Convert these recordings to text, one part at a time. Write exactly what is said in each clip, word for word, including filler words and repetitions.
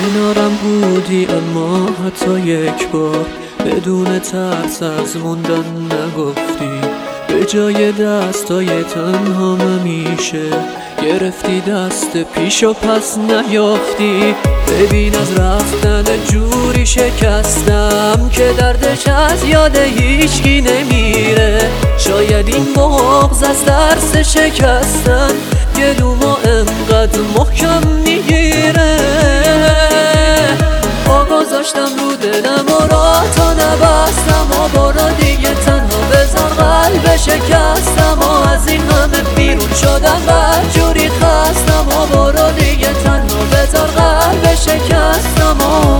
کنارم بودی اما حتی یک بار بدون ترس از موندن نگفتی. به جای دستای تنها همیشه گرفتی دست پیش و پس نیافتی. ببین از رفتن جوری شکستم که دردش از یاد هیچکی نمیره. شاید این بغض از درس شکستن گلومو انقدر محکم میگیره. پا گذاشتم رو دلم و را تا نبستم و برو دیگه تنها بذار قلب شکستم و از این همه بیرون شدم بدجوری خستم و برو دیگه تنها بذار قلب شکستم و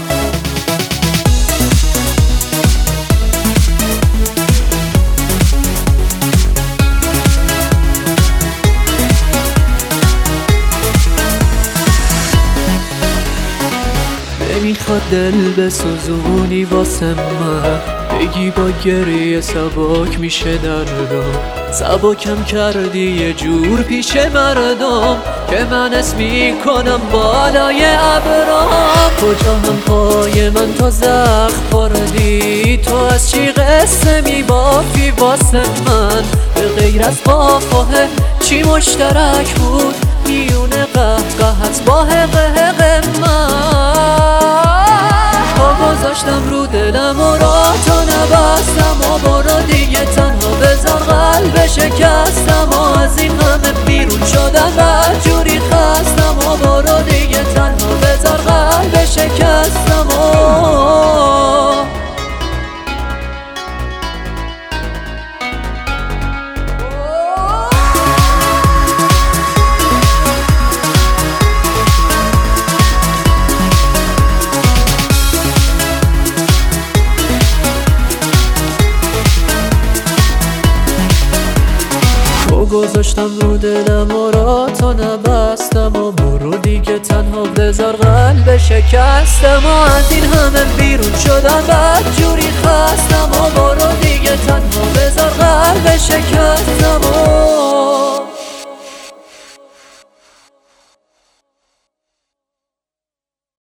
میخواد دل بسوزونی واسه من، بگی با گریه سبک میشه دردم. سبکم کردی یه جور پیش مردم که من اسم میکنم بالای ابرام. کجا هم پای من تا زخم خوردی، تو از چی قصه میبافی واسه من؟ به غیر از قافه چی مشترک بود میون قهقهت با حقق من؟ گذاشتم رو دلم و را تا نبستم و برو دیگه تنها بذار قلب شکستم و از این همه بیرون شدم بدجوری خستم و برو دیگه تنها بذار قلب شکستم و گذاشتم رو دلم و را تا نبستم و برو دیگه تنها بذار قلب شکستم و از این همه بیرون شدم بدجوری